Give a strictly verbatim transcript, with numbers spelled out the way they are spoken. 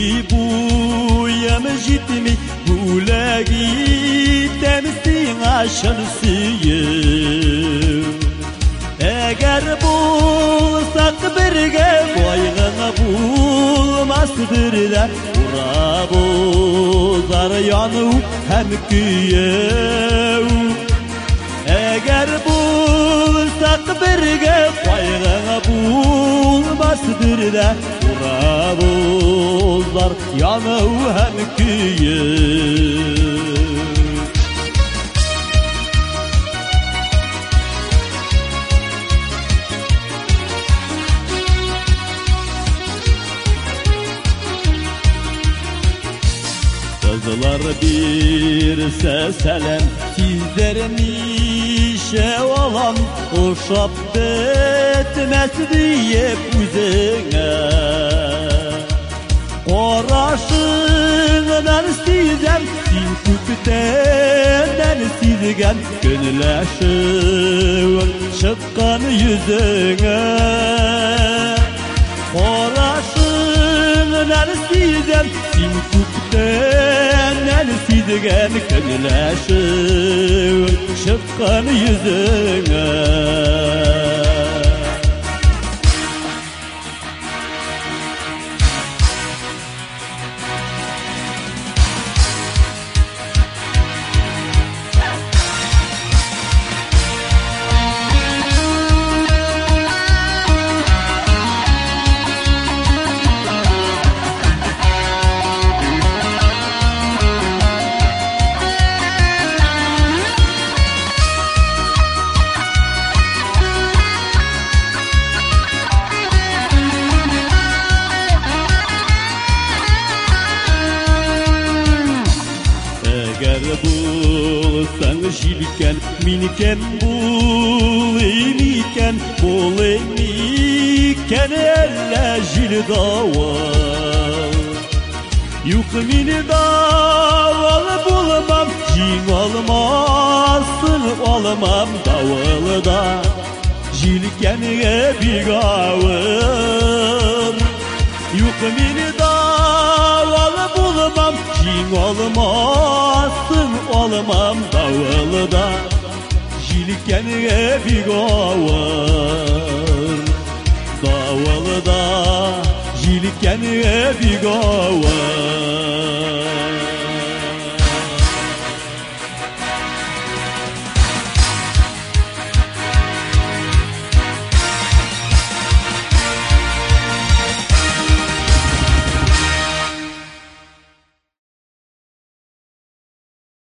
buyam jitmi bulagi temsin aşın sıyım eğer bulsak birge boyğına bulmasdır da ura bozar yanı hem küyev eğer bulsak birge boyğına bulmasdır da ura bozar yanı hem küyev Kızlar bir seselem sizlerin işe olan uşap etmez diye üzüne Qoraşığından sizem silkükten sizgen gönüleşin çıkkan yüzüne Qoraşığından sizem silkükten sizgen gönüleşin çıkkan yüzüne Eğer bulsan jilken minken bulimiken bulimiken elle jil daval Yok mini daval bulmam jin olmazsın olmam davalda jilken bir gavur Yok mini daval bulmam jin olmazsın olmam davulda jilken bir gavur davulda jilken bir gavur